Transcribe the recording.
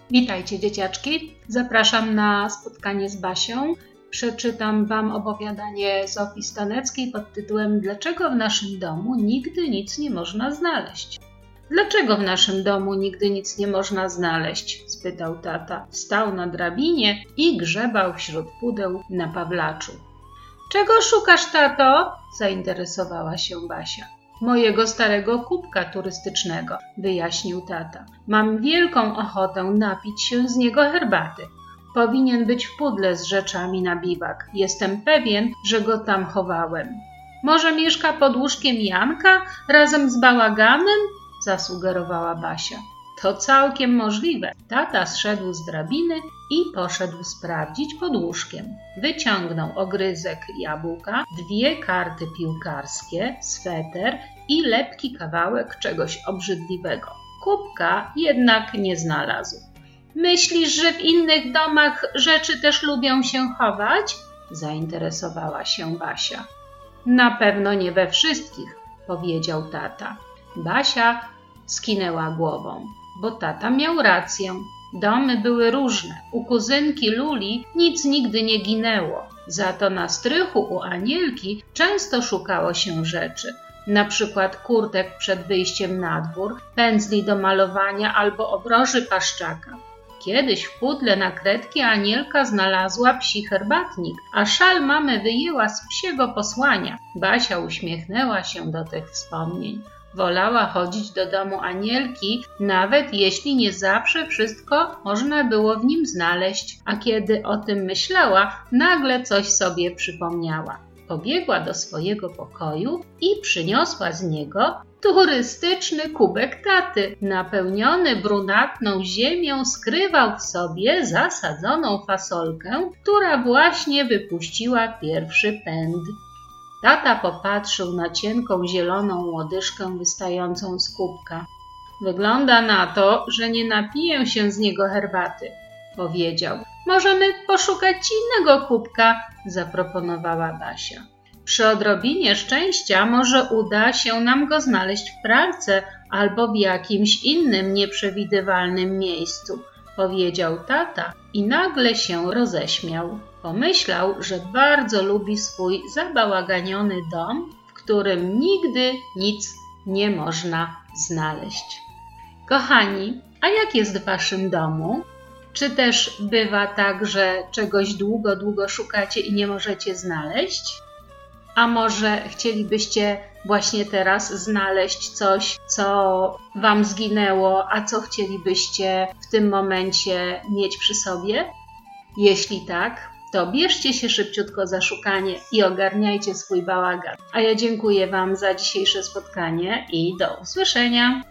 Witajcie dzieciaczki, zapraszam na spotkanie z Basią. Przeczytam Wam opowiadanie Zofii Staneckiej pod tytułem Dlaczego w naszym domu nigdy nic nie można znaleźć? Dlaczego w naszym domu nigdy nic nie można znaleźć? Spytał tata. Stał na drabinie i grzebał wśród pudeł na Pawlaczu. Czego szukasz, tato? Zainteresowała się Basia. Mojego starego kubka turystycznego, wyjaśnił tata. Mam wielką ochotę napić się z niego herbaty. Powinien być w pudle z rzeczami na biwak. Jestem pewien, że go tam chowałem. Może mieszka pod łóżkiem Janka razem z bałaganem? Zasugerowała Basia. To całkiem możliwe. Tata zszedł z drabiny i poszedł sprawdzić pod łóżkiem. Wyciągnął ogryzek jabłka, 2 karty piłkarskie, sweter i lepki kawałek czegoś obrzydliwego. Kubka jednak nie znalazł. Myślisz, że w innych domach rzeczy też lubią się chować? Zainteresowała się Basia. Na pewno nie we wszystkich, powiedział tata. Basia skinęła głową, bo tata miał rację. Domy były różne. U kuzynki Luli nic nigdy nie ginęło. Za to na strychu u Anielki często szukało się rzeczy. Na przykład kurtek przed wyjściem na dwór, pędzli do malowania albo obroży paszczaka. Kiedyś w pudle na kredki Anielka znalazła psi herbatnik, a szal mamy wyjęła z psiego posłania. Basia uśmiechnęła się do tych wspomnień. Wolała chodzić do domu Anielki, nawet jeśli nie zawsze wszystko można było w nim znaleźć, a kiedy o tym myślała, nagle coś sobie przypomniała. Pobiegła do swojego pokoju i przyniosła z niego turystyczny kubek taty. Napełniony brunatną ziemią skrywał w sobie zasadzoną fasolkę, która właśnie wypuściła pierwszy pęd. Tata popatrzył na cienką zieloną łodyżkę wystającą z kubka. Wygląda na to, że nie napiję się z niego herbaty, powiedział. Możemy poszukać ci innego kubka, zaproponowała Basia. Przy odrobinie szczęścia może uda się nam go znaleźć w pralce albo w jakimś innym nieprzewidywalnym miejscu, powiedział tata i nagle się roześmiał. Pomyślał, że bardzo lubi swój zabałaganiony dom, w którym nigdy nic nie można znaleźć. Kochani, a jak jest w waszym domu? Czy też bywa tak, że czegoś długo szukacie i nie możecie znaleźć? A może chcielibyście właśnie teraz znaleźć coś, co wam zginęło, a co chcielibyście w tym momencie mieć przy sobie? Jeśli tak, to bierzcie się szybciutko za szukanie i ogarniajcie swój bałagan. A ja dziękuję wam za dzisiejsze spotkanie i do usłyszenia.